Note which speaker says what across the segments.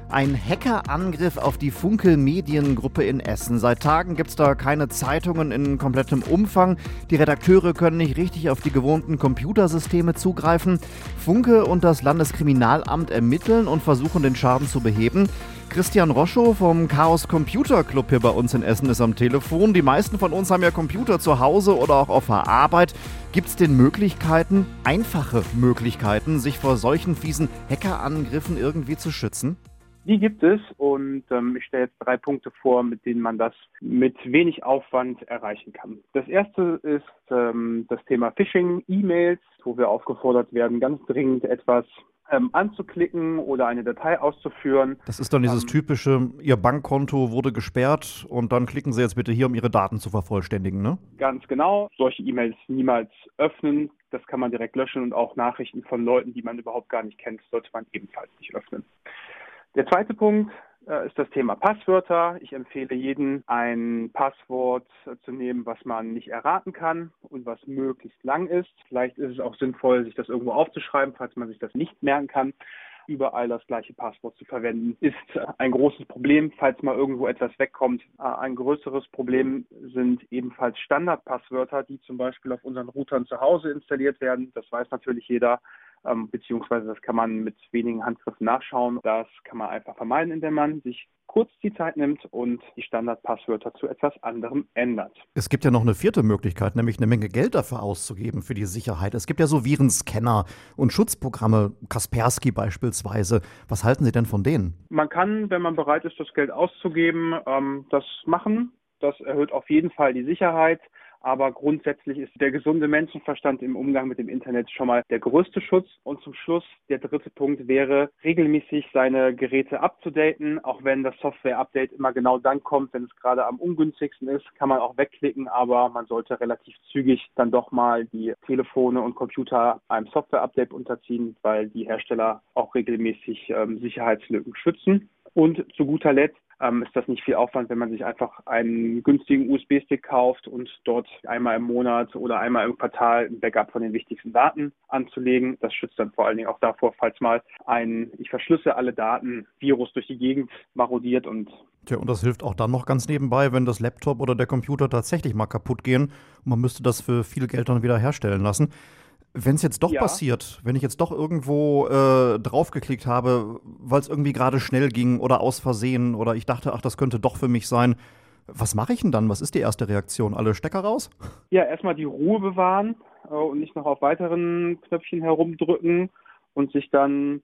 Speaker 1: Ein Hackerangriff auf die Funke Mediengruppe in Essen. Seit Tagen gibt es da keine Zeitungen in komplettem Umfang. Die Redakteure können nicht richtig auf die gewohnten Computersysteme zugreifen. Funke und das Landeskriminalamt ermitteln und versuchen, den Schaden zu beheben. Christian Roschow vom Chaos Computer Club hier bei uns in Essen ist am Telefon. Die meisten von uns haben ja Computer zu Hause oder auch auf der Arbeit. Gibt es denn Möglichkeiten, einfache Möglichkeiten, sich vor solchen fiesen Hackerangriffen irgendwie zu schützen?
Speaker 2: Die gibt es und ich stelle jetzt 3 Punkte vor, mit denen man das mit wenig Aufwand erreichen kann. Das erste ist das Thema Phishing-E-Mails, wo wir aufgefordert werden, ganz dringend etwas anzuklicken oder eine Datei auszuführen.
Speaker 1: Das ist dann dieses typische, Ihr Bankkonto wurde gesperrt und dann klicken Sie jetzt bitte hier, um Ihre Daten zu vervollständigen, ne?
Speaker 2: Ganz genau. Solche E-Mails niemals öffnen. Das kann man direkt löschen und auch Nachrichten von Leuten, die man überhaupt gar nicht kennt, sollte man ebenfalls nicht öffnen. Der zweite Punkt ist das Thema Passwörter. Ich empfehle jedem, ein Passwort zu nehmen, was man nicht erraten kann und was möglichst lang ist. Vielleicht ist es auch sinnvoll, sich das irgendwo aufzuschreiben, falls man sich das nicht merken kann. Überall das gleiche Passwort zu verwenden, ist ein großes Problem, falls mal irgendwo etwas wegkommt. Ein größeres Problem sind ebenfalls Standardpasswörter, die zum Beispiel auf unseren Routern zu Hause installiert werden. Das weiß natürlich jeder, beziehungsweise das kann man mit wenigen Handgriffen nachschauen. Das kann man einfach vermeiden, indem man sich kurz die Zeit nimmt und die Standardpasswörter zu etwas anderem ändert.
Speaker 1: Es gibt ja noch eine vierte Möglichkeit, nämlich eine Menge Geld dafür auszugeben für die Sicherheit. Es gibt ja so Virenscanner und Schutzprogramme, Kaspersky beispielsweise. Was halten Sie denn von denen?
Speaker 2: Man kann, wenn man bereit ist, das Geld auszugeben, das machen. Das erhöht auf jeden Fall die Sicherheit. Aber grundsätzlich ist der gesunde Menschenverstand im Umgang mit dem Internet schon mal der größte Schutz. Und zum Schluss, der dritte Punkt wäre, regelmäßig seine Geräte abzudaten. Auch wenn das Software-Update immer genau dann kommt, wenn es gerade am ungünstigsten ist, kann man auch wegklicken. Aber man sollte relativ zügig dann doch mal die Telefone und Computer einem Software-Update unterziehen, weil die Hersteller auch regelmäßig Sicherheitslücken schützen. Und zu guter Letzt ist das nicht viel Aufwand, wenn man sich einfach einen günstigen USB-Stick kauft und dort einmal im Monat oder einmal im Quartal ein Backup von den wichtigsten Daten anzulegen. Das schützt dann vor allen Dingen auch davor, falls mal ein "Ich verschlüsse alle Daten" Virus durch die Gegend marodiert. Und
Speaker 1: das hilft auch dann noch ganz nebenbei, wenn das Laptop oder der Computer tatsächlich mal kaputt gehen und man müsste das für viel Geld dann wieder herstellen lassen. Wenn es jetzt doch passiert, wenn ich jetzt doch irgendwo draufgeklickt habe, weil es irgendwie gerade schnell ging oder aus Versehen oder ich dachte, ach, das könnte doch für mich sein, was mache ich denn dann? Was ist die erste Reaktion? Alle Stecker raus?
Speaker 2: Ja, erstmal die Ruhe bewahren und nicht noch auf weiteren Knöpfchen herumdrücken und sich dann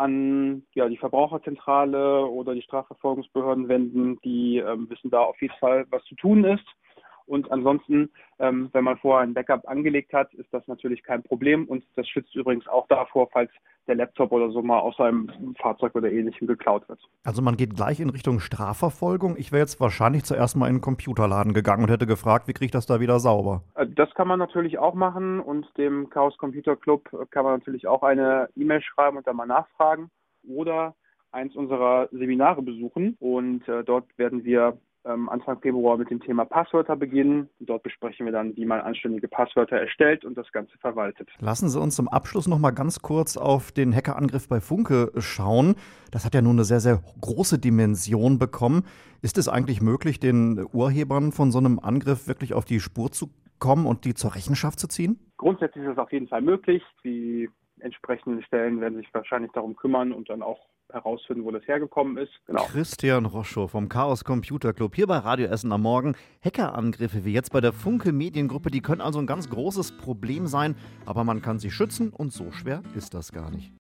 Speaker 2: an die Verbraucherzentrale oder die Strafverfolgungsbehörden wenden, die wissen da auf jeden Fall, was zu tun ist. Und ansonsten, wenn man vorher ein Backup angelegt hat, ist das natürlich kein Problem. Und das schützt übrigens auch davor, falls der Laptop oder so mal aus einem Fahrzeug oder Ähnlichem geklaut wird.
Speaker 1: Also man geht gleich in Richtung Strafverfolgung. Ich wäre jetzt wahrscheinlich zuerst mal in einen Computerladen gegangen und hätte gefragt, wie kriege ich das da wieder sauber?
Speaker 2: Das kann man natürlich auch machen. Und dem Chaos Computer Club kann man natürlich auch eine E-Mail schreiben und dann mal nachfragen. Oder eins unserer Seminare besuchen. Und dort werden wir Anfang Februar mit dem Thema Passwörter beginnen. Dort besprechen wir dann, wie man anständige Passwörter erstellt und das Ganze verwaltet.
Speaker 1: Lassen Sie uns zum Abschluss noch mal ganz kurz auf den Hackerangriff bei Funke schauen. Das hat ja nun eine sehr, sehr große Dimension bekommen. Ist es eigentlich möglich, den Urhebern von so einem Angriff wirklich auf die Spur zu kommen und die zur Rechenschaft zu ziehen?
Speaker 2: Grundsätzlich ist es auf jeden Fall möglich. Die entsprechenden Stellen werden sich wahrscheinlich darum kümmern und dann auch herausfinden, wo das hergekommen ist. Genau.
Speaker 1: Christian Roschow vom Chaos Computer Club hier bei Radio Essen am Morgen. Hackerangriffe wie jetzt bei der Funke Mediengruppe, die können also ein ganz großes Problem sein, aber man kann sie schützen und so schwer ist das gar nicht.